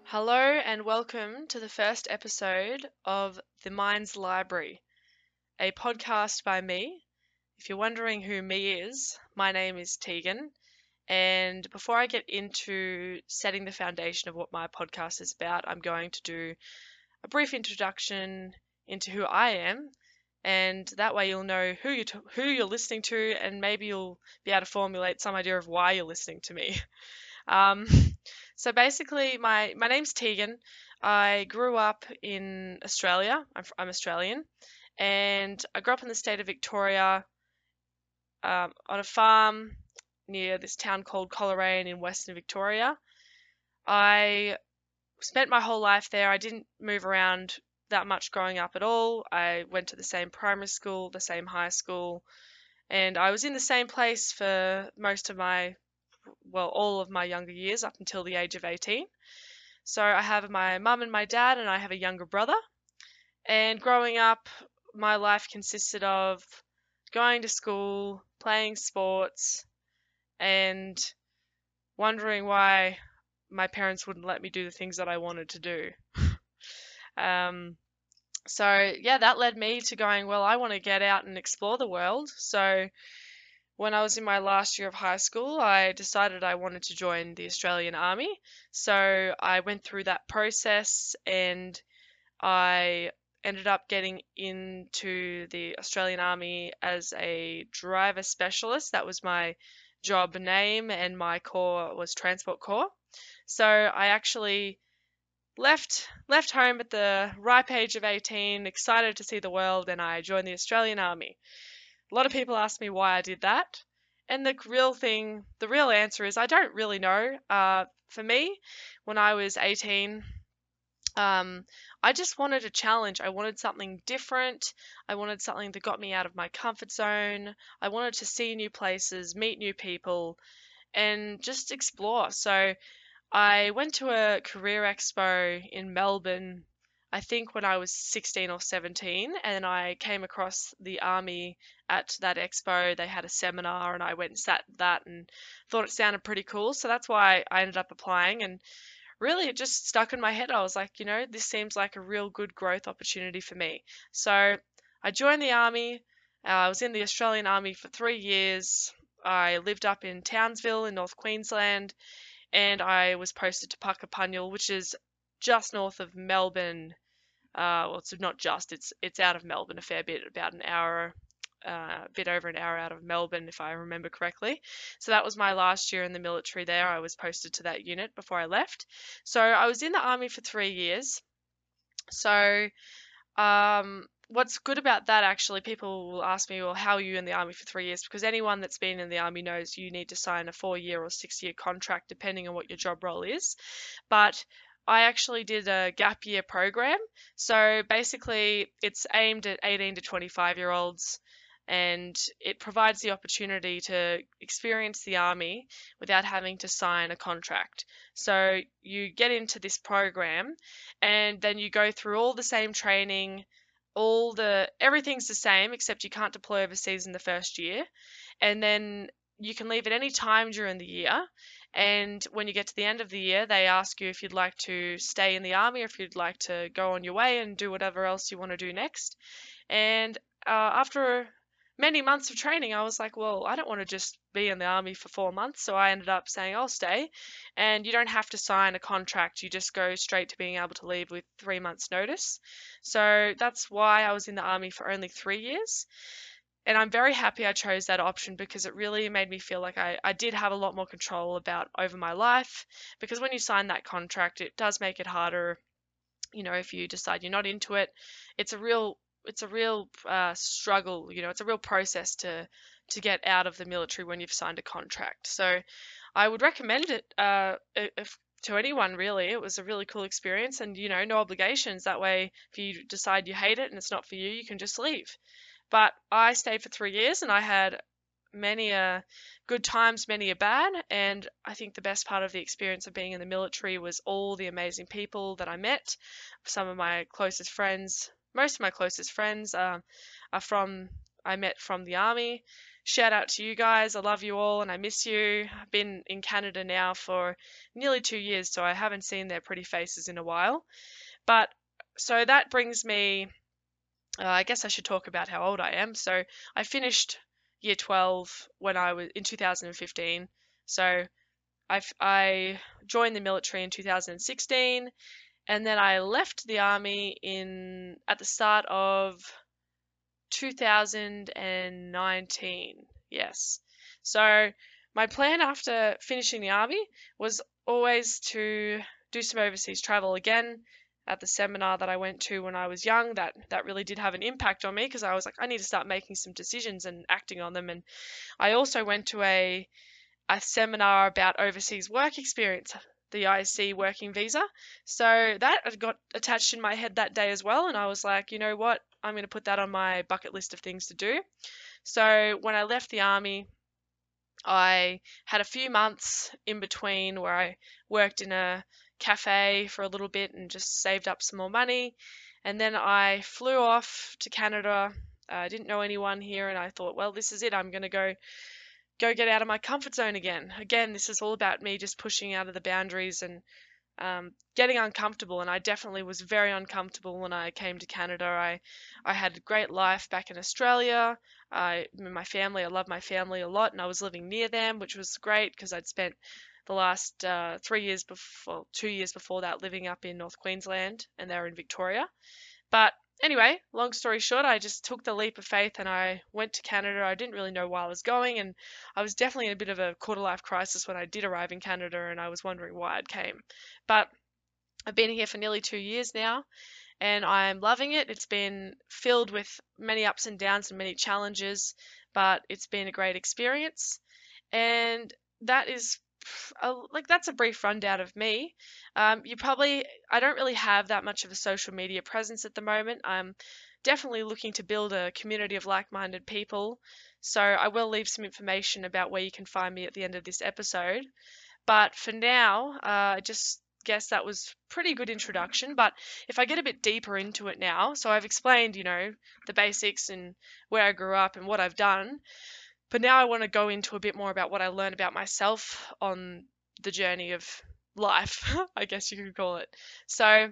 Hello and welcome to the first episode of The Mind's Library, a podcast by me. If you're wondering who me is, my name is Tegan. And before I get into setting the foundation of what my podcast is about, I'm going to do a brief introduction into who I am. And that way you'll know who you're listening to, and maybe you'll be able to formulate some idea of why you're listening to me. Um, so basically, my name's Tegan. I grew up in Australia. I'm Australian, and I grew up in the state of Victoria, on a farm near this town called Coleraine in Western Victoria. I spent my whole life there. I didn't move around that much growing up at all. I went to the same primary school, the same high school, and I was in the same place for all of my younger years up until the age of 18. So I have my mum and my dad, and I have a younger brother. And growing up, my life consisted of going to school, playing sports, and wondering why my parents wouldn't let me do the things that I wanted to do. Um, so yeah, that led me to going, well, I want to get out and explore the world. So when I was in my last year of high school, I decided I wanted to join the Australian Army. So I went through that process and I ended up getting into the Australian Army as a driver specialist. That was my job name, and my corps was Transport Corps. So I actually left home at the ripe age of 18, excited to see the world, and I joined the Australian Army. A lot of people ask me why I did that. And the real answer is I don't really know. For me, when I was 18, um, I just wanted a challenge. I wanted something different. I wanted something that got me out of my comfort zone. I wanted to see new places, meet new people, and just explore. So I went to a career expo in Melbourne, I think when I was 16 or 17, and I came across the army at that expo. They had a seminar, and I went and sat at that and thought it sounded pretty cool. So that's why I ended up applying. And really, it just stuck in my head. I was like, this seems like a real good growth opportunity for me. So I joined the army. I was in the Australian Army for 3 years. I lived up in Townsville in North Queensland, and I was posted to Puckapunyal, which is just north of Melbourne. Well, it's not just, it's out of Melbourne a fair bit, about an hour, a bit over an hour out of Melbourne, if I remember correctly. So that was my last year in the military there. I was posted to that unit before I left. So I was in the army for 3 years. So what's good about that, actually, people will ask me, well, how are you in the army for 3 years? Because anyone that's been in the army knows you need to sign a 4 year or 6 year contract depending on what your job role is. But I actually did a gap year program. So basically, it's aimed at 18 to 25-year-olds, and it provides the opportunity to experience the army without having to sign a contract. So you get into this program, and then you go through all the same training, everything's the same except you can't deploy overseas in the first year, and then you can leave at any time during the year. And when you get to the end of the year, they ask you if you'd like to stay in the army or if you'd like to go on your way and do whatever else you want to do next. And after many months of training, I was like, well, I don't want to just be in the army for 4 months. So I ended up saying, I'll stay. And you don't have to sign a contract. You just go straight to being able to leave with 3 months' notice. So that's why I was in the army for only 3 years. And I'm very happy I chose that option because it really made me feel like I did have a lot more control over my life. Because when you sign that contract, it does make it harder. If you decide you're not into it, it's a real struggle. It's a real process to get out of the military when you've signed a contract. So I would recommend it to anyone, really. It was a really cool experience, and no obligations. That way, if you decide you hate it and it's not for you, you can just leave. But I stayed for 3 years, and I had many a good times, many a bad. And I think the best part of the experience of being in the military was all the amazing people that I met. Some of my closest friends, most of my closest friends, I met from the army. shout out to you guys. I love you all and I miss you. I've been in Canada now for nearly 2 years, so I haven't seen their pretty faces in a while. But so that brings me, I guess I should talk about how old I am. So I finished year 12 when I was in 2015. So I joined the military in 2016, and then I left the army in at the start of 2019. Yes. So my plan after finishing the army was always to do some overseas travel again. At the seminar that I went to when I was young, that really did have an impact on me because I was like, I need to start making some decisions and acting on them. And I also went to a seminar about overseas work experience, the IC working visa. So that got attached in my head that day as well. And I was like, you know what? I'm going to put that on my bucket list of things to do. So when I left the army, I had a few months in between where I worked in a cafe for a little bit and just saved up some more money. And then I flew off to Canada. I didn't know anyone here, and I thought, well, this is it. I'm going to go get out of my comfort zone again. Again, this is all about me just pushing out of the boundaries and getting uncomfortable. And I definitely was very uncomfortable when I came to Canada. I had a great life back in Australia. My family, I love my family a lot, and I was living near them, which was great because I'd spent the last 3 years before, 2 years before that, living up in North Queensland, and they were in Victoria. But anyway, long story short, I just took the leap of faith and I went to Canada. I didn't really know why I was going, and I was definitely in a bit of a quarter life crisis when I did arrive in Canada, and I was wondering why I'd came. But I've been here for nearly 2 years now, and I'm loving it. It's been filled with many ups and downs and many challenges, but it's been a great experience. And that is that's a brief rundown of me. I don't really have that much of a social media presence at the moment. I'm definitely looking to build a community of like-minded people. So I will leave some information about where you can find me at the end of this episode. But for now, I just guess that was pretty good introduction. But if I get a bit deeper into it now, so I've explained, the basics and where I grew up and what I've done. But now I want to go into a bit more about what I learned about myself on the journey of life, I guess you could call it. So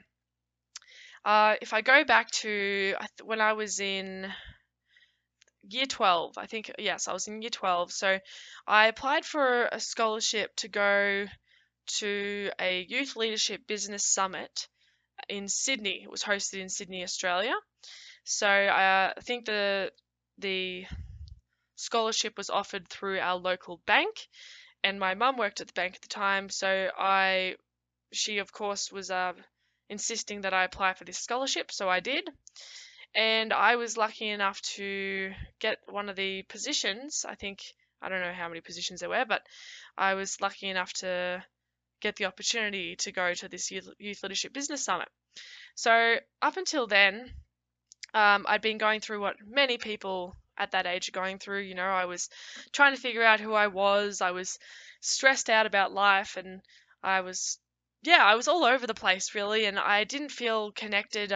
if I go back to when I was in year 12, I think, yes, I was in year 12. So I applied for a scholarship to go to a Youth Leadership Business Summit in Sydney. It was hosted in Sydney, Australia. So I think the scholarship was offered through our local bank, and my mum worked at the bank at the time, so she of course was insisting that I apply for this scholarship, so I did. And I was lucky enough to get one of the positions. I don't know how many positions there were, but I was lucky enough to get the opportunity to go to this Youth Leadership Business Summit. So up until then, I'd been going through what many people at that age are going through. I was trying to figure out who I was. I was stressed out about life, and I was, yeah, I was all over the place really, and I didn't feel connected.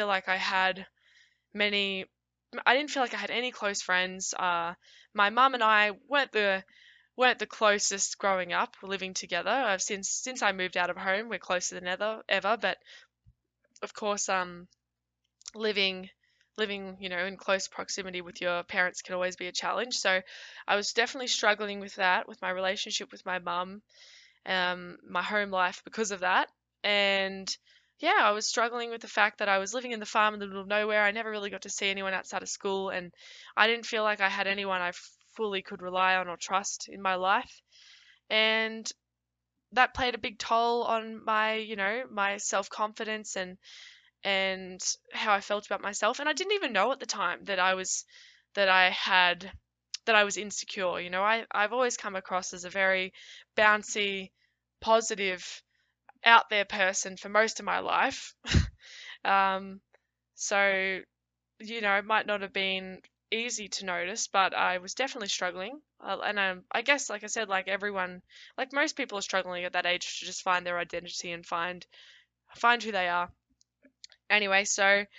I didn't feel like I had any close friends. My mum and I weren't the closest growing up, living together. Since I moved out of home, we're closer than ever. But of course, living in close proximity with your parents can always be a challenge. So I was definitely struggling with that, with my relationship with my mum, my home life because of that. And yeah, I was struggling with the fact that I was living in the farm in the middle of nowhere. I never really got to see anyone outside of school, and I didn't feel like I had anyone I fully could rely on or trust in my life. And that played a big toll on my self-confidence and how I felt about myself. And I didn't even know at the time that I was insecure. I've always come across as a very bouncy, positive, out there person for most of my life. um, so it might not have been easy to notice, but I was definitely struggling. And I guess, like I said, like everyone, like most people are struggling at that age to just find their identity and find who they are. Anyway, so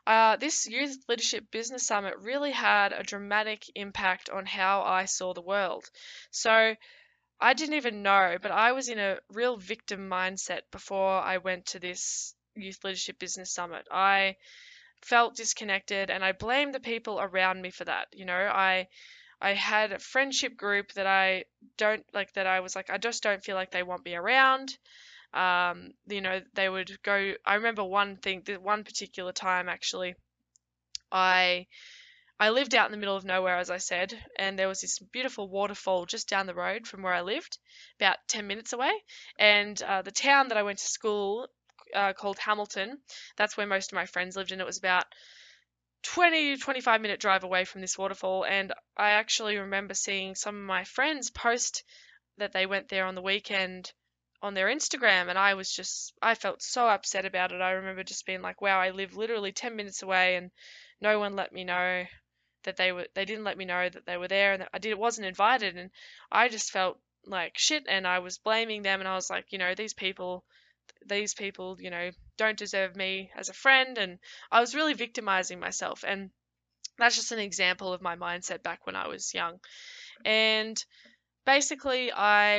This Youth Leadership Business Summit really had a dramatic impact on how I saw the world. So I didn't even know, but I was in a real victim mindset before I went to this Youth Leadership Business Summit. I felt disconnected and I blamed the people around me for that. I had a friendship group that I don't like that I was like I just don't feel like they want me around. They would go. I remember one particular time actually. I I lived out in the middle of nowhere, as I said, and there was this beautiful waterfall just down the road from where I lived, about 10 minutes away. And the town that I went to school, called Hamilton, that's where most of my friends lived, and it was about 25-minute drive away from this waterfall. And I actually remember seeing some of my friends post that they went there on the weekend on their Instagram, and I felt so upset about it. I remember just being like, wow, I live literally 10 minutes away and no one let me know that they didn't let me know that they were there, and that wasn't invited. And I just felt like shit, and I was blaming them, and I was like, these people don't deserve me as a friend. And I was really victimizing myself. And that's just an example of my mindset back when I was young. And basically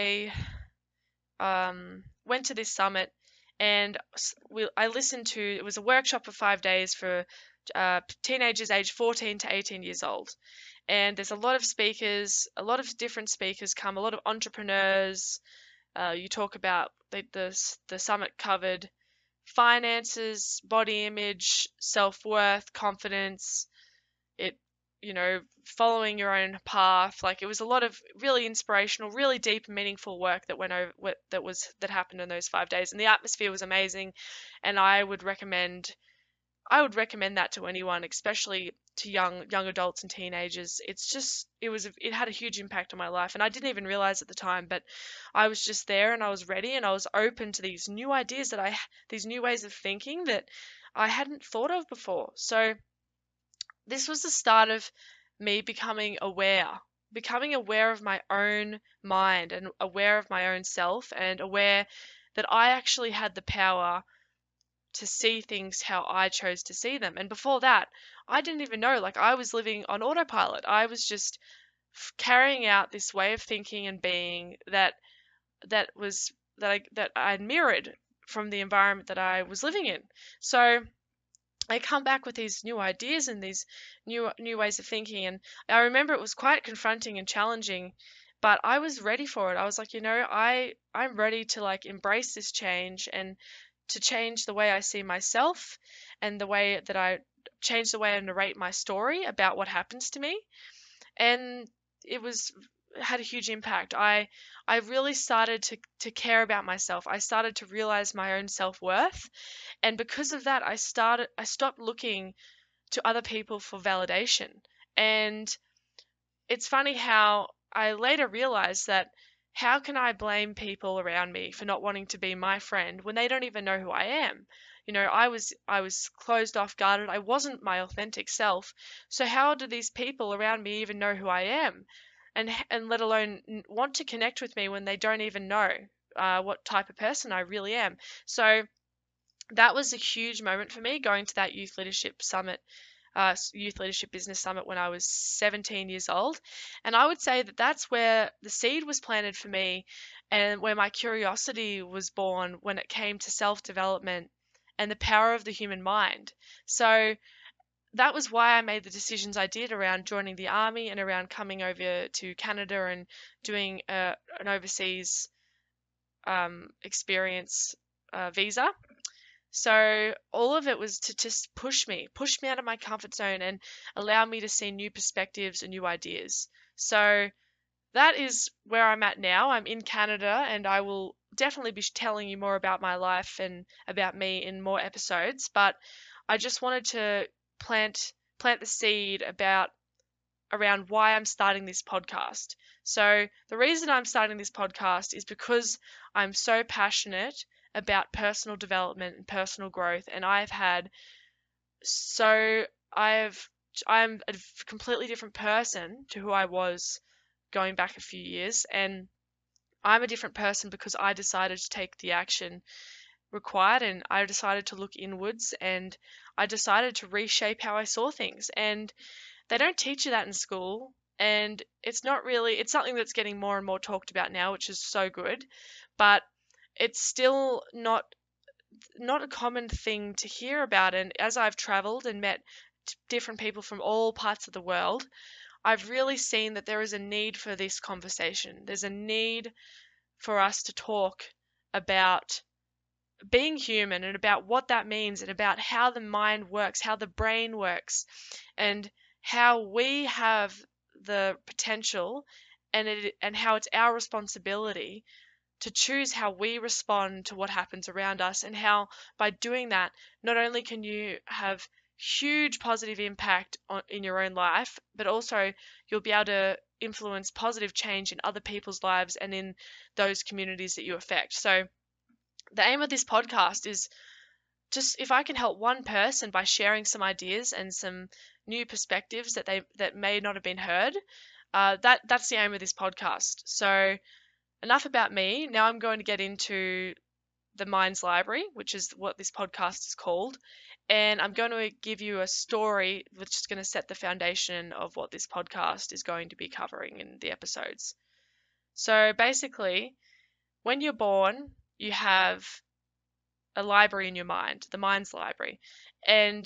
went to this summit, and I listened to it was a workshop for 5 days for teenagers aged 14 to 18 years old. And there's a lot of speakers, a lot of different speakers come, a lot of entrepreneurs. You talk about the summit covered finances, body image, self-worth, confidence, it following your own path. Like, it was a lot of really inspirational, really deep and meaningful work that went over that happened in those 5 days. And the atmosphere was amazing, and I would recommend that to anyone, especially to young adults and teenagers. It had a huge impact on my life, and I didn't even realize at the time, but I was just there and I was ready and I was open to these new ideas these new ways of thinking that I hadn't thought of before. So this was the start of me becoming aware of my own mind and aware of my own self, and aware that I actually had the power to see things how I chose to see them. And before that, I didn't even know. Like, I was living on autopilot. I was just carrying out this way of thinking and being that I mirrored from the environment that I was living in. So I come back with these new ideas and these new ways of thinking, and I remember it was quite confronting and challenging, but I was ready for it. I was like, I'm ready to like embrace this change and to change the way I see myself, and the way that I change the way I narrate my story about what happens to me. And it had a huge impact. I really started to care about myself. I started to realize my own self-worth, and because of that, I stopped looking to other people for validation. And it's funny how I later realized that how can I blame people around me for not wanting to be my friend when they don't even know who I am? I was closed off, guarded. I wasn't my authentic self. So how do these people around me even know who I am? And let alone want to connect with me when they don't even know what type of person I really am. So that was a huge moment for me, going to that Youth Leadership Business Summit when I was 17 years old. And I would say that that's where the seed was planted for me, and where my curiosity was born when it came to self-development and the power of the human mind. So that was why I made the decisions I did around joining the army and around coming over to Canada and doing an overseas experience visa. So all of it was to just push me out of my comfort zone and allow me to see new perspectives and new ideas. So that is where I'm at now. I'm in Canada, and I will definitely be telling you more about my life and about me in more episodes. But I just wanted to plant the seed around why I'm starting this podcast. So the reason I'm starting this podcast is because I'm so passionate about personal development and personal growth, and so I'm a completely different person to who I was going back a few years, and I'm a different person because I decided to take the action required, and I decided to look inwards, and I decided to reshape how I saw things. And they don't teach you that in school, and it's not really, it's something that's getting more and more talked about now, which is so good, but it's still not a common thing to hear about. And as I've traveled and met different people from all parts of the world, I've really seen that there is a need for this conversation. There's a need for us to talk about being human and about what that means and about how the mind works, how the brain works, and how we have the potential and how it's our responsibility to choose how we respond to what happens around us, and how by doing that, not only can you have huge positive impact in your own life, but also you'll be able to influence positive change in other people's lives and in those communities that you affect. So the aim of this podcast is just, if I can help one person by sharing some ideas and some new perspectives that may not have been heard, that's the aim of this podcast. So enough about me. Now I'm going to get into the Minds Library, which is what this podcast is called. And I'm going to give you a story which is going to set the foundation of what this podcast is going to be covering in the episodes. So basically, when you're born, you have a library in your mind, the Minds Library. And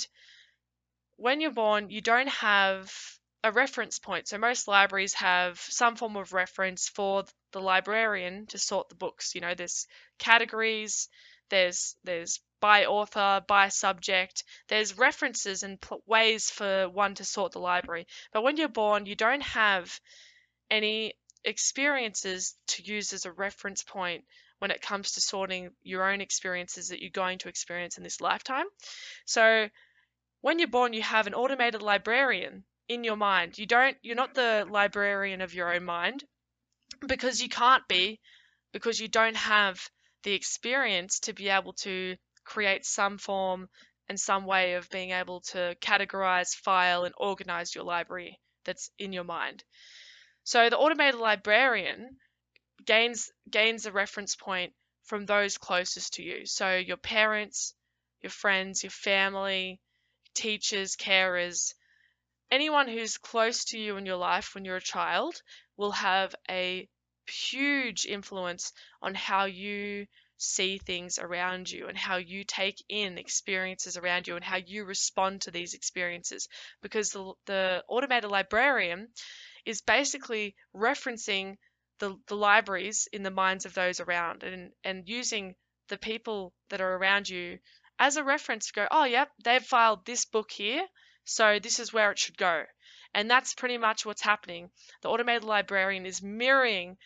when you're born, you don't have a reference point. So most libraries have some form of reference for the librarian to sort the books. You know, there's categories, there's by author, by subject, there's references and ways for one to sort the library. But when you're born, you don't have any experiences to use as a reference point when it comes to sorting your own experiences that you're going to experience in this lifetime. So when you're born, you have an automated librarian in your mind. You're not the librarian of your own mind, because you can't be, because you don't have the experience to be able to create some form and some way of being able to categorize, file, and organize your library that's in your mind. So the automated librarian gains a reference point from those closest to you. So your parents, your friends, your family, teachers, carers, anyone who's close to you in your life when you're a child will have a huge influence on how you see things around you and how you take in experiences around you and how you respond to these experiences, because the automated librarian is basically referencing the libraries in the minds of those around, and using the people that are around you as a reference to go, oh, yep, they've filed this book here, so this is where it should go. And that's pretty much what's happening. The automated librarian is mirroring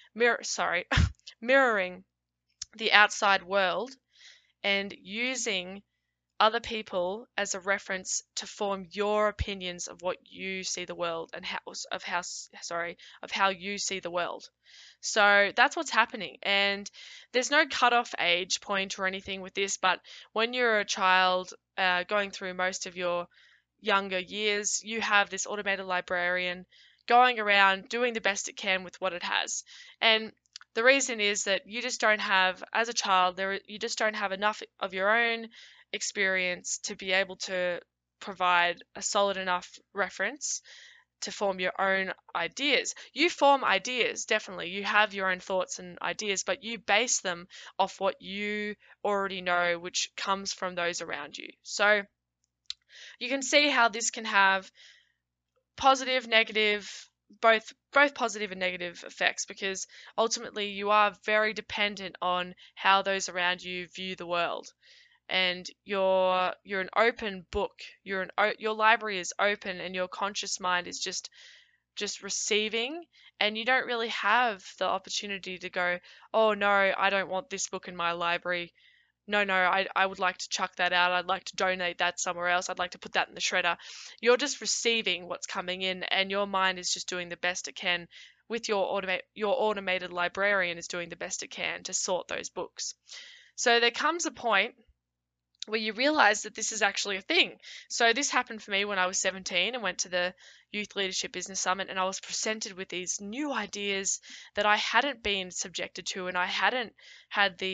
the outside world and using other people as a reference to form your opinions of what you see the world and how you see the world. So that's what's happening. And there's no cutoff age point or anything with this, but when you're a child going through most of your younger years, you have this automated librarian going around doing the best it can with what it has. And the reason is that you just don't have, as a child, you just don't have enough of your own experience to be able to provide a solid enough reference to form your own ideas. You form ideas, definitely. You have your own thoughts and ideas, but you base them off what you already know, which comes from those around you. So you can see how this can have positive, negative, both positive and negative effects, because ultimately you are very dependent on how those around you view the world. And you're an open book. Your library is open, and your conscious mind is just receiving, and you don't really have the opportunity to go, oh no, I don't want this book in my library. No, I would like to chuck that out. I'd like to donate that somewhere else. I'd like to put that in the shredder. You're just receiving what's coming in, and your mind is just doing the best it can with your automated librarian is doing the best it can to sort those books. So there comes a point where you realize that this is actually a thing. So this happened for me when I was 17 and went to the Youth Leadership Business Summit, and I was presented with these new ideas that I hadn't been subjected to, and I hadn't had the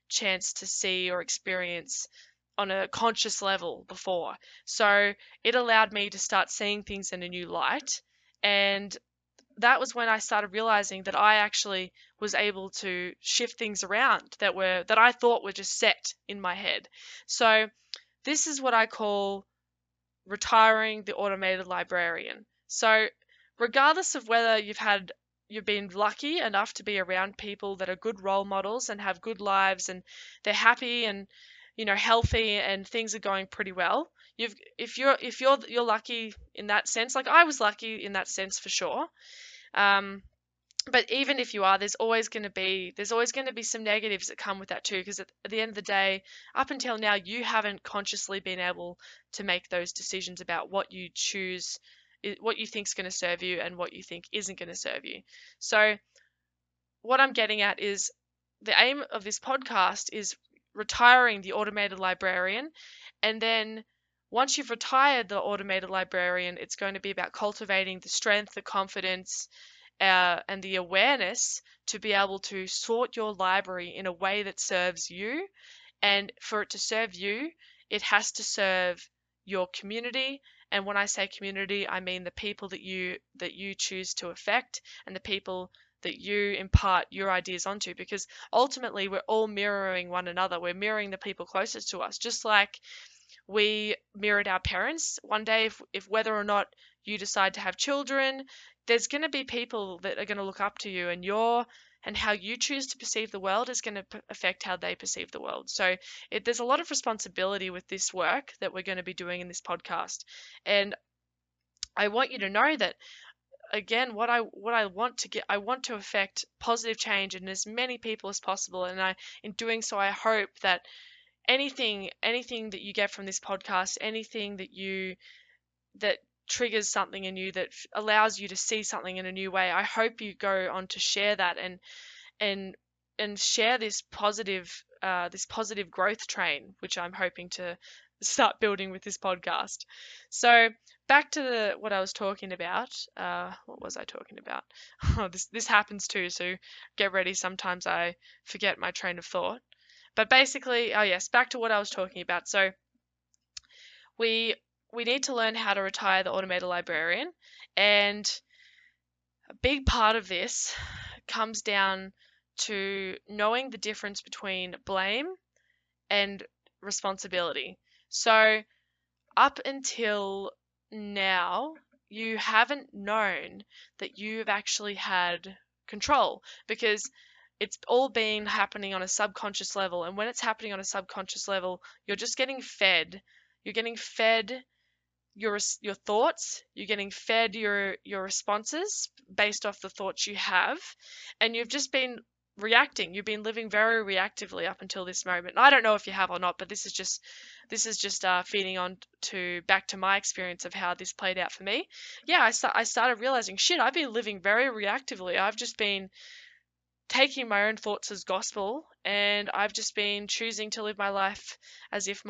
chance to see or experience on a conscious level before. So it allowed me to start seeing things in a new light. And that was when I started realizing that I actually was able to shift things around that I thought were just set in my head. So this is what I call retiring the automated librarian. So regardless of whether you've been lucky enough to be around people that are good role models and have good lives and they're happy and healthy and things are going pretty well. If you're lucky in that sense, like I was lucky in that sense for sure. But even if you are, there's always going to be some negatives that come with that too, because at the end of the day, up until now, you haven't consciously been able to make those decisions about what you choose, what you think is going to serve you and what you think isn't going to serve you. So what I'm getting at is the aim of this podcast is retiring the automated librarian, and then once you've retired the automated librarian, it's going to be about cultivating the strength, the confidence, and the awareness to be able to sort your library in a way that serves you. And for it to serve you, it has to serve your community. And when I say community, I mean the people that you choose to affect and the people that you impart your ideas onto, because ultimately we're all mirroring one another. We're mirroring the people closest to us, just like we mirrored our parents. One day, if whether or not you decide to have children, there's going to be people that are going to look up to you, and how you choose to perceive the world is going to affect how they perceive the world. So there's a lot of responsibility with this work that we're going to be doing in this podcast. And I want you to know that, again, I want to affect positive change in as many people as possible. And in doing so, I hope that anything that you get from this podcast, anything that triggers something in you, that allows you to see something in a new way, I hope you go on to share that and share this positive growth train, which I'm hoping to start building with this podcast. So back to what I was talking about. What was I talking about? Oh, this happens too, so get ready. Sometimes I forget my train of thought. But basically, oh yes, back to what I was talking about. So we need to learn how to retire the automated librarian, and a big part of this comes down to knowing the difference between blame and responsibility. So up until now, you haven't known that you've actually had control, because it's all been happening on a subconscious level. And when it's happening on a subconscious level, you're just getting fed. You're getting fed your thoughts. You're getting fed your responses based off the thoughts you have, and you've just been reacting. You've been living very reactively up until this moment. I don't know if you have or not, but this is just feeding on to back to my experience of how this played out for me. Yeah, I started realizing, shit, I've been living very reactively. I've just been taking my own thoughts as gospel, and I've just been choosing to live my life as if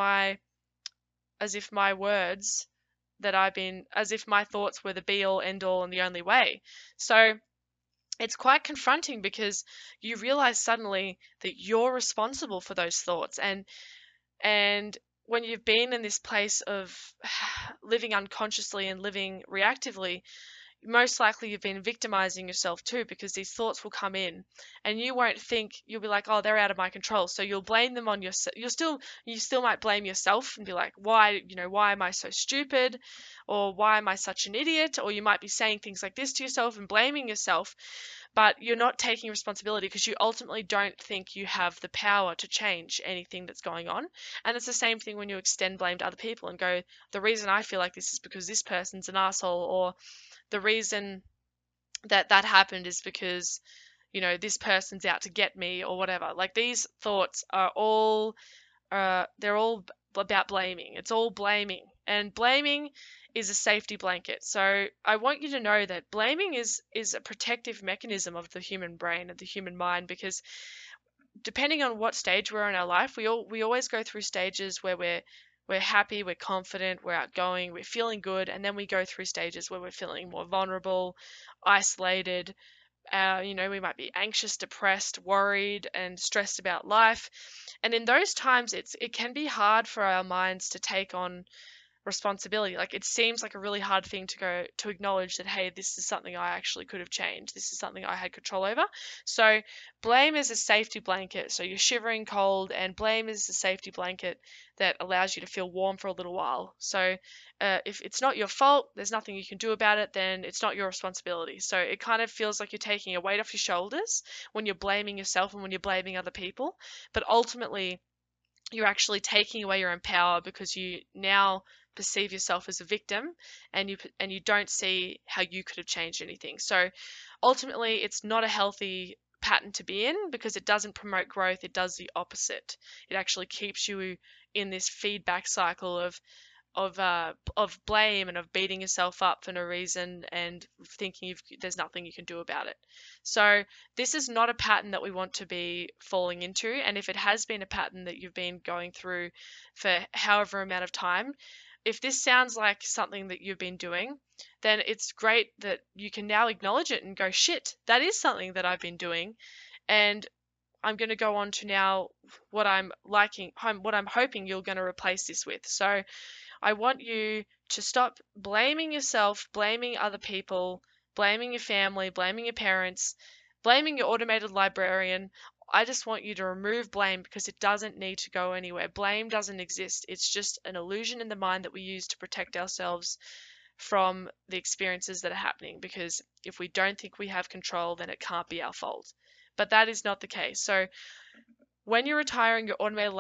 my words as if my thoughts were the be all end all and the only way. So it's quite confronting, because you realize suddenly that you're responsible for those thoughts. And when you've been in this place of living unconsciously and living reactively, most likely you've been victimizing yourself too, because these thoughts will come in and you'll be like, oh, they're out of my control. So you'll blame them on yourself. You still might blame yourself and be like, why am I so stupid? Or why am I such an idiot? Or you might be saying things like this to yourself and blaming yourself, but you're not taking responsibility, because you ultimately don't think you have the power to change anything that's going on. And it's the same thing when you extend blame to other people and go, the reason I feel like this is because this person's an asshole, or the reason that happened is because this person's out to get me, or whatever. Like, these thoughts are all they're all about blaming. It's all blaming, and blaming is a safety blanket. So I want you to know that blaming is a protective mechanism of the human brain and the human mind, because depending on what stage we're in our life, we always go through stages where we're happy, we're confident, we're outgoing, we're feeling good, and then we go through stages where we're feeling more vulnerable, isolated, We might be anxious, depressed, worried, and stressed about life. And in those times, it can be hard for our minds to take on responsibility. Like, it seems like a really hard thing to acknowledge that, hey, this is something I actually could have changed. This is something I had control over. So blame is a safety blanket. So you're shivering cold, and blame is a safety blanket that allows you to feel warm for a little while. So if it's not your fault, there's nothing you can do about it, then it's not your responsibility. So it kind of feels like you're taking a weight off your shoulders when you're blaming yourself and when you're blaming other people. But ultimately, you're actually taking away your own power because you now perceive yourself as a victim, and you don't see how you could have changed anything. So ultimately, it's not a healthy pattern to be in because it doesn't promote growth. It does the opposite. It actually keeps you in this feedback cycle of blame and of beating yourself up for no reason and thinking there's nothing you can do about it. So this is not a pattern that we want to be falling into. And if it has been a pattern that you've been going through for however amount of time, if this sounds like something that you've been doing, then it's great that you can now acknowledge it and go, shit, that is something that I've been doing. And I'm going to go on to now what I'm liking, what I'm hoping you're going to replace this with. So I want you to stop blaming yourself, blaming other people, blaming your family, blaming your parents, blaming your automated librarian. I just want you to remove blame because it doesn't need to go anywhere. Blame doesn't exist. It's just an illusion in the mind that we use to protect ourselves from the experiences that are happening, because if we don't think we have control, then it can't be our fault. But that is not the case. So when you're retiring your automated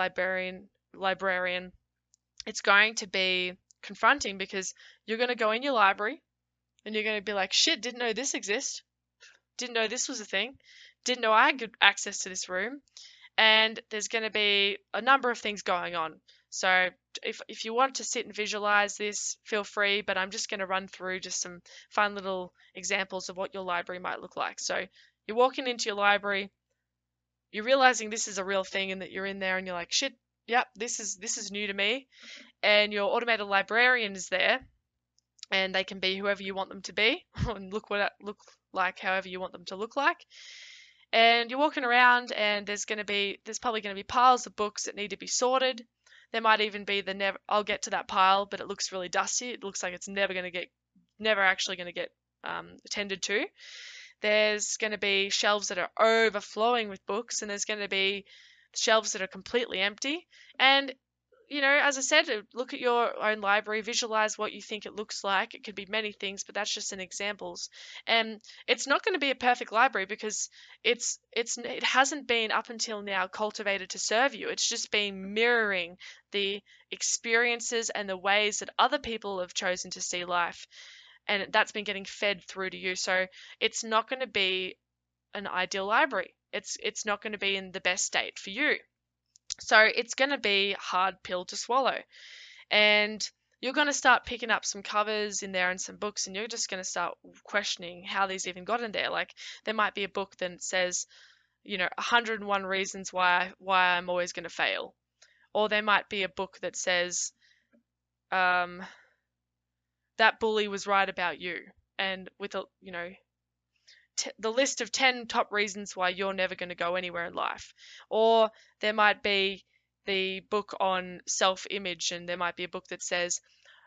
librarian, it's going to be confronting because you're going to go in your library and you're going to be like, shit, didn't know this exists. Didn't know this was a thing. Didn't know I had good access to this room. And there's going to be a number of things going on. So if you want to sit and visualize this, feel free, but I'm just going to run through just some fun little examples of what your library might look like. So you're walking into your library, you're realizing this is a real thing and that you're in there and you're like, shit, yep, this is new to me. And your automated librarian is there, and they can be whoever you want them to be and look like however you want them to look like. And you're walking around, and there's probably going to be piles of books that need to be sorted. There might even be I'll get to that pile, but it looks really dusty. It looks like it's never actually going to get attended to. There's going to be shelves that are overflowing with books, and there's going to be shelves that are completely empty. And as I said, look at your own library, visualize what you think it looks like. It could be many things, but that's just an examples. And it's not going to be a perfect library because it hasn't been up until now cultivated to serve you. It's just been mirroring the experiences and the ways that other people have chosen to see life, and that's been getting fed through to you. So it's not going to be an ideal library. It's not going to be in the best state for you. So it's going to be a hard pill to swallow. And you're going to start picking up some covers in there and some books, and you're just going to start questioning how these even got in there. Like, there might be a book that says, 101 reasons why I'm always going to fail. Or there might be a book that says, that bully was right about you. And with the list of 10 top reasons why you're never going to go anywhere in life. Or there might be the book on self-image, and there might be a book that says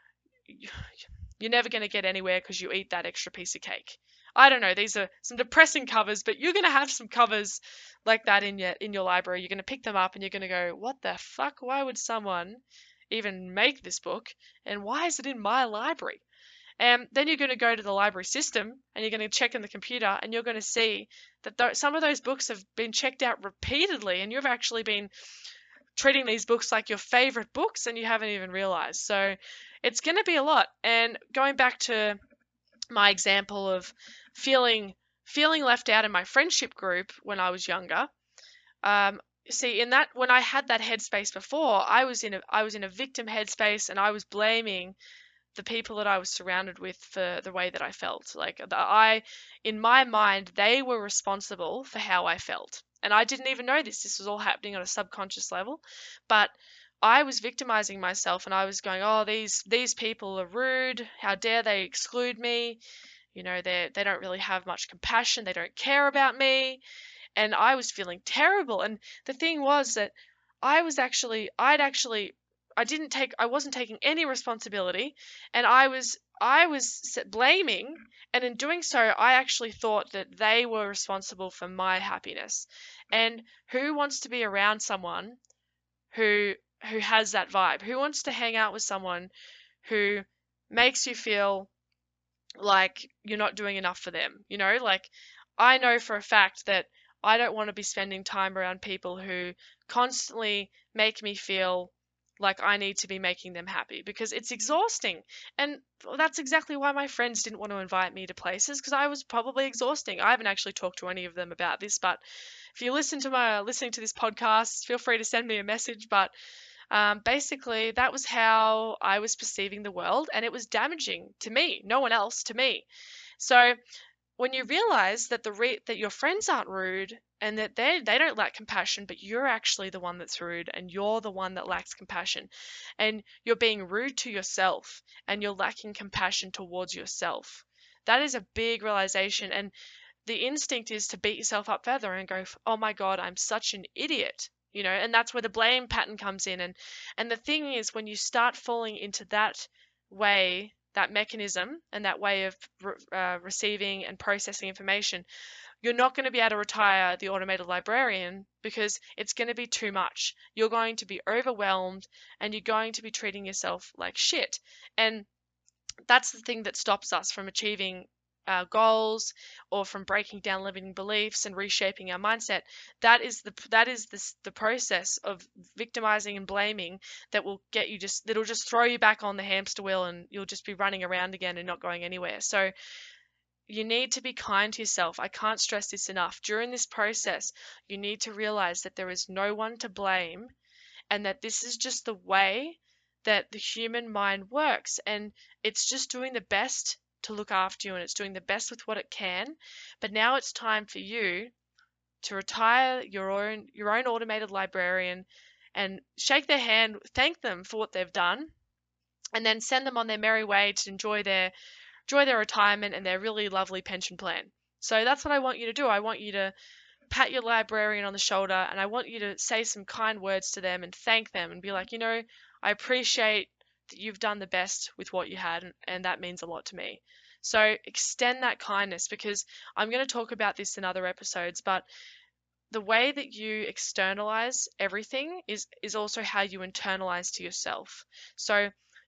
you're never going to get anywhere because you eat that extra piece of cake. I don't know, these are some depressing covers, but you're going to have some covers like that in your library. You're going to pick them up and you're going to go, what the fuck? Why would someone even make this book? And why is it in my library? And then you're going to go to the library system and you're going to check in the computer, and you're going to see that some of those books have been checked out repeatedly, and you've actually been treating these books like your favorite books and you haven't even realized. So it's going to be a lot. And going back to my example of feeling left out in my friendship group when I was younger, when I had that headspace before, I was in a victim headspace, and I was blaming the people that I was surrounded with for the way that I felt. Like, in my mind, they were responsible for how I felt. And I didn't even know this. This was all happening on a subconscious level. But I was victimizing myself, and I was going, oh, these people are rude. How dare they exclude me? They don't really have much compassion. They don't care about me. And I was feeling terrible. And the thing was that I wasn't taking any responsibility, and I was blaming, and in doing so, I actually thought that they were responsible for my happiness. And who wants to be around someone who who has that vibe? Who wants to hang out with someone who makes you feel like you're not doing enough for them? Like, I know for a fact that I don't want to be spending time around people who constantly make me feel like I need to be making them happy, because it's exhausting. And that's exactly why my friends didn't want to invite me to places, because I was probably exhausting. I haven't actually talked to any of them about this, but if you listening to this podcast, feel free to send me a message. But basically, that was how I was perceiving the world, and it was damaging to me, no one else, to me. So when you realize that that your friends aren't rude, and that they don't lack compassion, but you're actually the one that's rude, and you're the one that lacks compassion, and you're being rude to yourself, and you're lacking compassion towards yourself. That is a big realization, and the instinct is to beat yourself up further and go, "Oh my God, I'm such an idiot." And that's where the blame pattern comes in. And the thing is, when you start falling into that way, that mechanism, and that way of receiving and processing information, you're not going to be able to retire the automated librarian, because it's going to be too much. You're going to be overwhelmed, and you're going to be treating yourself like shit. And that's the thing that stops us from achieving our goals, or from breaking down limiting beliefs and reshaping our mindset. That is the process of victimizing and blaming, that'll just throw you back on the hamster wheel, and you'll just be running around again and not going anywhere. So you need to be kind to yourself. I can't stress this enough. During this process, you need to realize that there is no one to blame, and that this is just the way that the human mind works, and it's just doing the best to look after you, and it's doing the best with what it can. But now it's time for you to retire your own automated librarian, and shake their hand, thank them for what they've done, and then send them on their merry way to enjoy their retirement and their really lovely pension plan. So that's what I want you to do. I want you to pat your librarian on the shoulder, and I want you to say some kind words to them and thank them, and be like, I appreciate that you've done the best with what you had, and that means a lot to me. So extend that kindness, because I'm going to talk about this in other episodes, but the way that you externalize everything is also how you internalize to yourself. So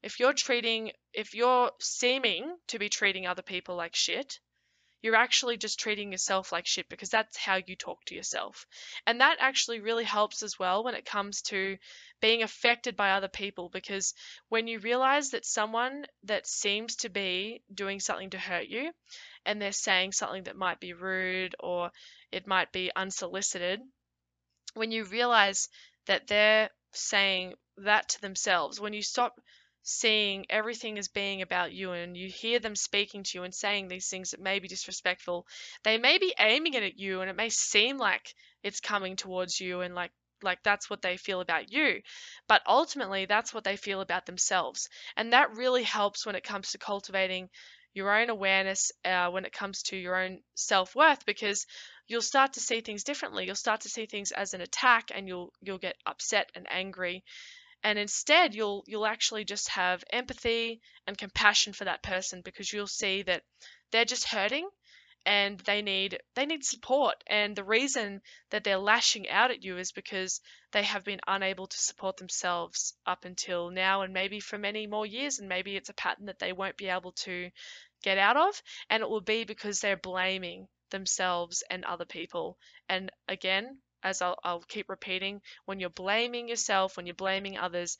if you're seeming to be treating other people like shit, you're actually just treating yourself like shit, because that's how you talk to yourself. And that actually really helps as well when it comes to being affected by other people, because when you realize that someone that seems to be doing something to hurt you, and they're saying something that might be rude, or it might be unsolicited, when you realize that they're saying that to themselves, when you stop seeing everything as being about you, and you hear them speaking to you and saying these things that may be disrespectful, they may be aiming it at you, and it may seem like it's coming towards you, and like that's what they feel about you, but ultimately that's what they feel about themselves. And that really helps when it comes to cultivating your own awareness, when it comes to your own self-worth, because you'll start to see things differently. You'll start to see things as an attack, and you'll get upset and angry, and instead you'll actually just have empathy and compassion for that person, because you'll see that they're just hurting, and they need support. And the reason that they're lashing out at you is because they have been unable to support themselves up until now, and maybe for many more years, and maybe it's a pattern that they won't be able to get out of, and it will be because they're blaming themselves and other people. And again, as I'll keep repeating, when you're blaming yourself, when you're blaming others,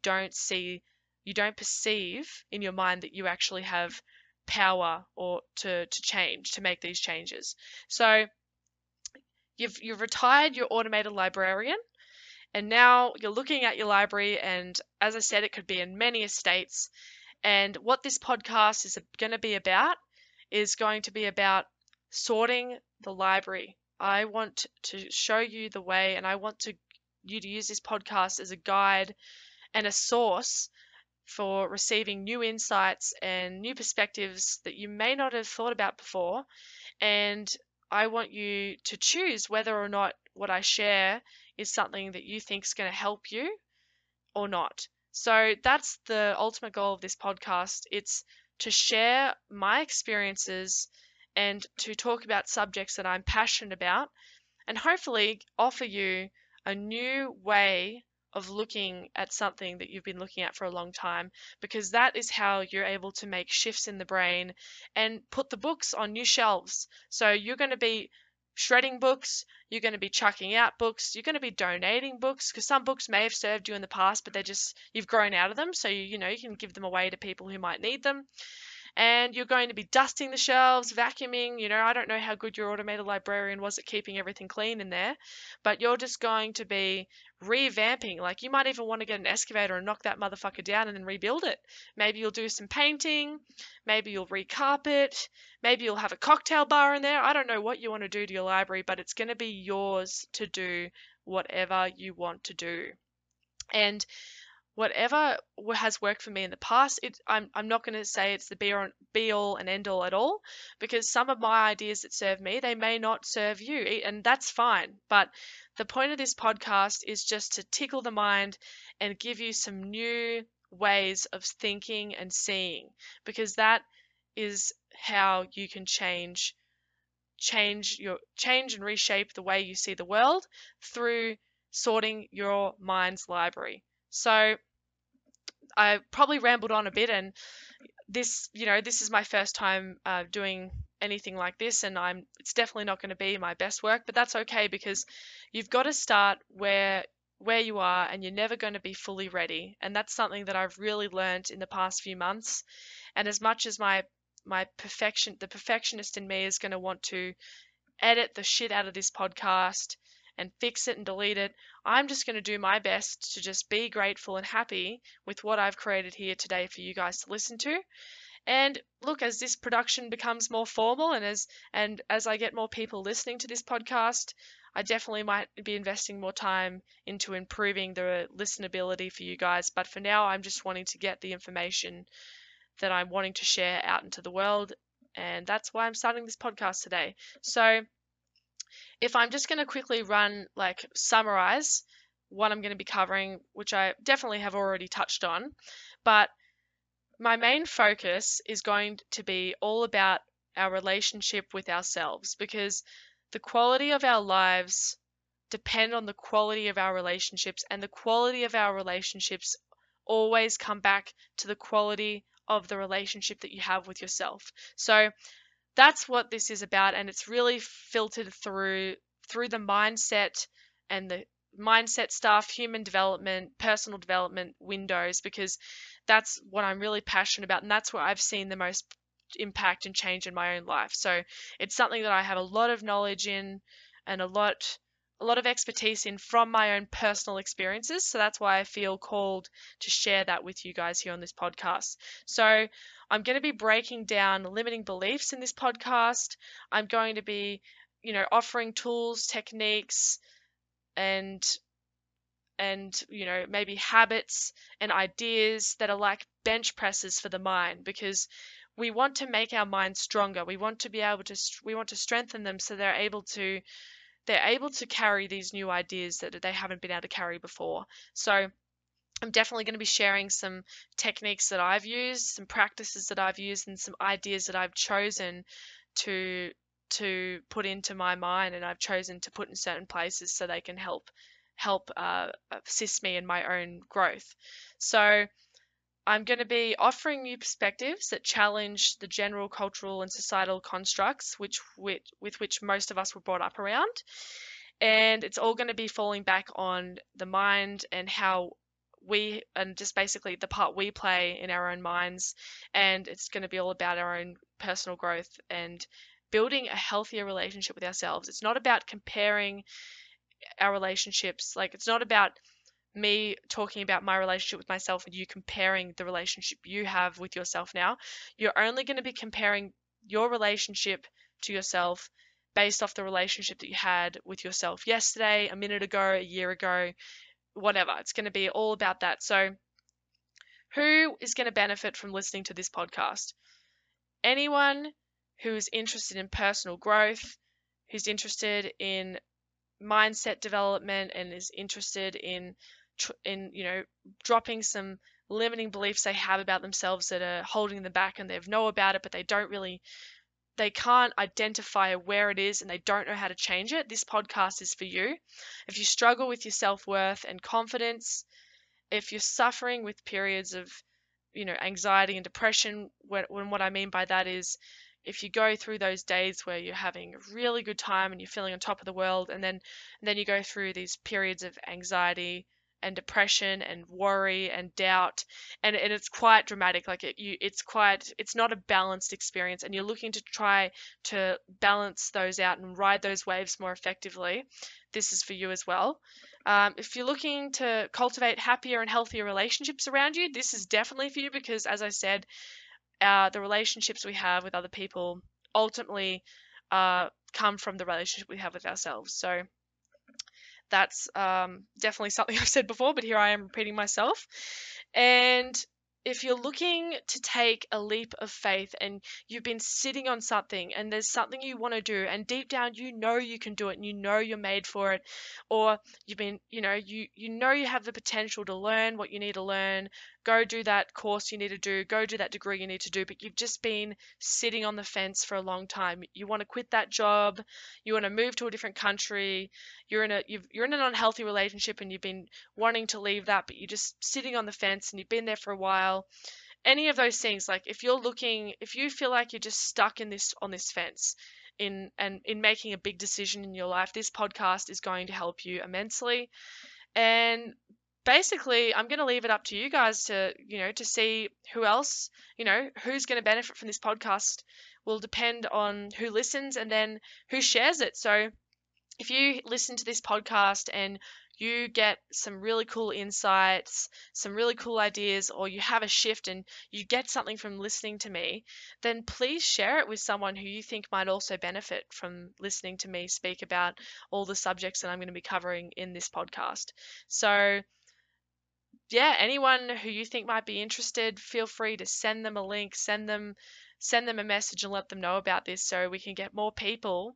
you don't perceive in your mind that you actually have power, or to make these changes. So you've retired your automated librarian, and now you're looking at your library, and as I said, it could be in many estates. And what this podcast is going to be about is going to be about sorting the library. I want to show you the way, and I want you to use this podcast as a guide and a source for receiving new insights and new perspectives that you may not have thought about before. And I want you to choose whether or not what I share is something that you think is going to help you or not. So that's the ultimate goal of this podcast. It's to share my experiences and to talk about subjects that I'm passionate about, and hopefully offer you a new way of looking at something that you've been looking at for a long time, because that is how you're able to make shifts in the brain and put the books on new shelves. So you're going to be shredding books, you're going to be chucking out books, you're going to be donating books, because some books may have served you in the past, but they're just, you've grown out of them, so you can give them away to people who might need them. And you're going to be dusting the shelves, vacuuming. I don't know how good your automated librarian was at keeping everything clean in there, but you're just going to be revamping. Like, you might even want to get an excavator and knock that motherfucker down and then rebuild it. Maybe you'll do some painting, maybe you'll recarpet, maybe you'll have a cocktail bar in there. I don't know what you want to do to your library, but it's going to be yours to do whatever you want to do. And whatever has worked for me in the past, I'm not going to say it's the be all and end all at all, because some of my ideas that serve me, they may not serve you, and that's fine. But the point of this podcast is just to tickle the mind and give you some new ways of thinking and seeing, because that is how you can change and reshape the way you see the world through sorting your mind's library. So I probably rambled on a bit, and this is my first time doing anything like this, and it's definitely not going to be my best work, but that's okay, because you've got to start where you are, and you're never going to be fully ready. And that's something that I've really learned in the past few months. And as much as the perfectionist in me is going to want to edit the shit out of this podcast and fix it and delete it, I'm just going to do my best to just be grateful and happy with what I've created here today for you guys to listen to. And look, as this production becomes more formal, and as I get more people listening to this podcast, I definitely might be investing more time into improving the listenability for you guys. But for now, I'm just wanting to get the information that I'm wanting to share out into the world, and that's why I'm starting this podcast today. So if I'm just going to quickly summarize what I'm going to be covering, which I definitely have already touched on, but my main focus is going to be all about our relationship with ourselves, because the quality of our lives depend on the quality of our relationships, and the quality of our relationships always come back to the quality of the relationship that you have with yourself. So that's what this is about, and it's really filtered through the mindset and the mindset stuff, human development, personal development windows, because that's what I'm really passionate about, and that's where I've seen the most impact and change in my own life. So it's something that I have a lot of knowledge in, and a lot of expertise in from my own personal experiences. So that's why I feel called to share that with you guys here on this podcast. So I'm going to be breaking down limiting beliefs in this podcast. I'm going to be, offering tools, techniques, and maybe habits and ideas that are like bench presses for the mind, because we want to make our mind stronger. We want to strengthen them so they're able to carry these new ideas that they haven't been able to carry before. So I'm definitely going to be sharing some techniques that I've used, some practices that I've used, and some ideas that I've chosen to put into my mind, and I've chosen to put in certain places so they can help assist me in my own growth. So I'm going to be offering new perspectives that challenge the general cultural and societal constructs with which most of us were brought up around. And it's all going to be falling back on the mind and just basically the part we play in our own minds. And it's going to be all about our own personal growth and building a healthier relationship with ourselves. It's not about comparing our relationships. Like, it's not about me talking about my relationship with myself and you comparing the relationship you have with yourself now. You're only going to be comparing your relationship to yourself based off the relationship that you had with yourself yesterday, a minute ago, a year ago, whatever. It's going to be all about that. So Who is going to benefit from listening to this podcast? Anyone who is interested in personal growth, who's interested in mindset development, and is interested in dropping some limiting beliefs they have about themselves that are holding them back, and they know about it but they can't identify where it is and they don't know how to change it. This podcast is for you. If you struggle with your self-worth and confidence, if you're suffering with periods of anxiety and depression, when what I mean by that is if you go through those days where you're having a really good time and you're feeling on top of the world, and then you go through these periods of anxiety and depression and worry and doubt, and it's quite dramatic. Like it's not a balanced experience, and you're looking to try to balance those out and ride those waves more effectively. This is for you as well. If you're looking to cultivate happier and healthier relationships around you, this is definitely for you because, as I said, the relationships we have with other people ultimately come from the relationship we have with ourselves. So that's definitely something I've said before, but here I am repeating myself. And if you're looking to take a leap of faith and you've been sitting on something and there's something you want to do and deep down you know you can do it and you know you're made for it, or you've been, you have the potential to learn what you need to learn, go do that course you need to do, go do that degree you need to do, but you've just been sitting on the fence for a long time. You want to quit that job, you want to move to a different country, you're in an unhealthy relationship and you've been wanting to leave that, but you're just sitting on the fence and you've been there for a while. Any of those things, like if you feel like you're just stuck on this fence in making a big decision in your life, this podcast is going to help you immensely. And basically, I'm going to leave it up to you guys to see who else, who's going to benefit from this podcast will depend on who listens and then who shares it. So if you listen to this podcast and you get some really cool insights, some really cool ideas, or you have a shift and you get something from listening to me, then please share it with someone who you think might also benefit from listening to me speak about all the subjects that I'm going to be covering in this podcast. So, yeah, anyone who you think might be interested, feel free to send them a link, send them a message and let them know about this so we can get more people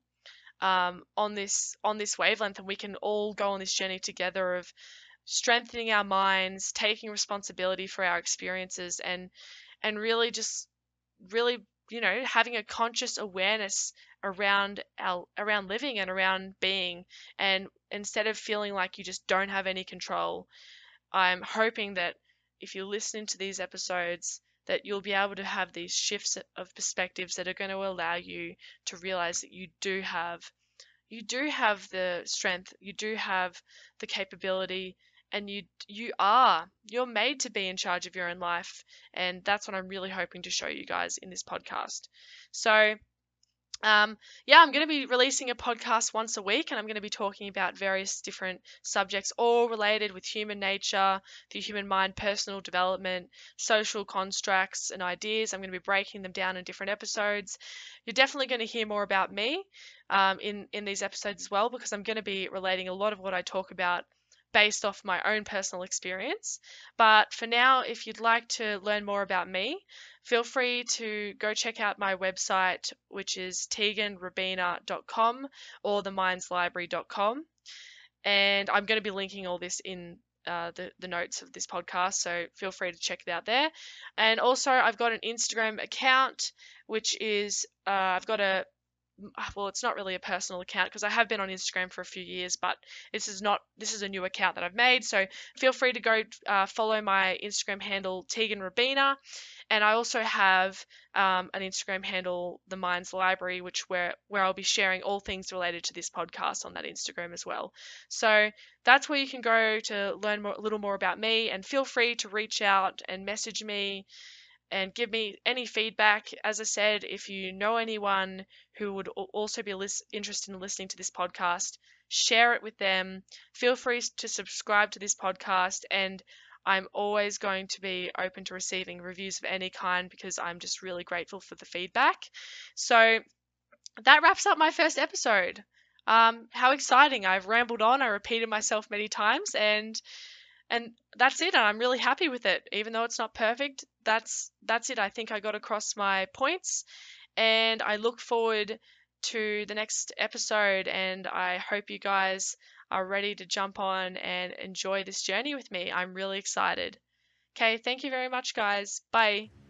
on this wavelength, and we can all go on this journey together of strengthening our minds, taking responsibility for our experiences, and really having a conscious awareness around living and around being. And instead of feeling like you just don't have any control, I'm hoping that if you listen to these episodes, that you'll be able to have these shifts of perspectives that are going to allow you to realize that you do have the strength, you do have the capability, and you're made to be in charge of your own life. And that's what I'm really hoping to show you guys in this podcast. So yeah, I'm going to be releasing a podcast once a week, and I'm going to be talking about various different subjects, all related with human nature, the human mind, personal development, social constructs, and ideas. I'm going to be breaking them down in different episodes. You're definitely going to hear more about me in these episodes as well, because I'm going to be relating a lot of what I talk about based off my own personal experience. But for now, if you'd like to learn more about me, feel free to go check out my website, which is teganrabina.com or themindslibrary.com. And I'm going to be linking all this in the notes of this podcast, so feel free to check it out there. And also, I've got an Instagram account, which is I've got a well, it's not really a personal account because I have been on Instagram for a few years, but this is a new account that I've made. So feel free to go follow my Instagram handle, Tegan Rabina. And I also have an Instagram handle, The Minds Library, where I'll be sharing all things related to this podcast on that Instagram as well. So that's where you can go to learn a little more about me, and feel free to reach out and message me and give me any feedback. As I said, if you know anyone who would also be interested in listening to this podcast, share it with them. Feel free to subscribe to this podcast, and I'm always going to be open to receiving reviews of any kind because I'm just really grateful for the feedback. So that wraps up my first episode. How exciting! I've rambled on, I repeated myself many times, and And that's it. And I'm really happy with it. Even though it's not perfect, that's it. I think I got across my points, and I look forward to the next episode, and I hope you guys are ready to jump on and enjoy this journey with me. I'm really excited. Okay, thank you very much, guys. Bye.